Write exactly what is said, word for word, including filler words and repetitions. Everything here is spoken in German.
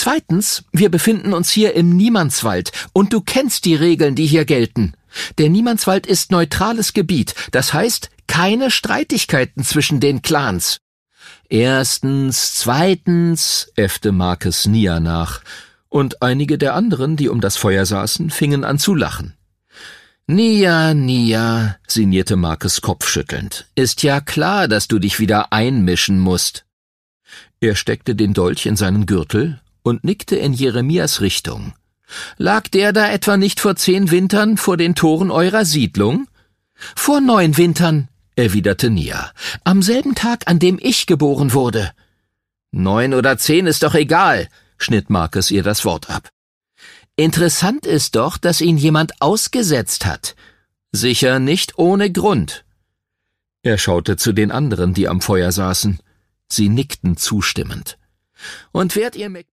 Zweitens, wir befinden uns hier im Niemandswald und du kennst die Regeln, die hier gelten. Der Niemandswald ist neutrales Gebiet, das heißt, keine Streitigkeiten zwischen den Clans. Erstens, zweitens, äffte Marcus Nia nach, und einige der anderen, die um das Feuer saßen, fingen an zu lachen. »Nia, Nia«, sinnierte Marcus kopfschüttelnd, »ist ja klar, dass du dich wieder einmischen musst.« Er steckte den Dolch in seinen Gürtel und nickte in Jeremias Richtung. »Lag der da etwa nicht vor zehn Wintern vor den Toren eurer Siedlung?« »Vor neun Wintern«, erwiderte Nia, »am selben Tag, an dem ich geboren wurde.« »Neun oder zehn ist doch egal«, schnitt Marcus ihr das Wort ab. »Interessant ist doch, dass ihn jemand ausgesetzt hat. Sicher nicht ohne Grund.« Er schaute zu den anderen, die am Feuer saßen. Sie nickten zustimmend. »Und wärt ihr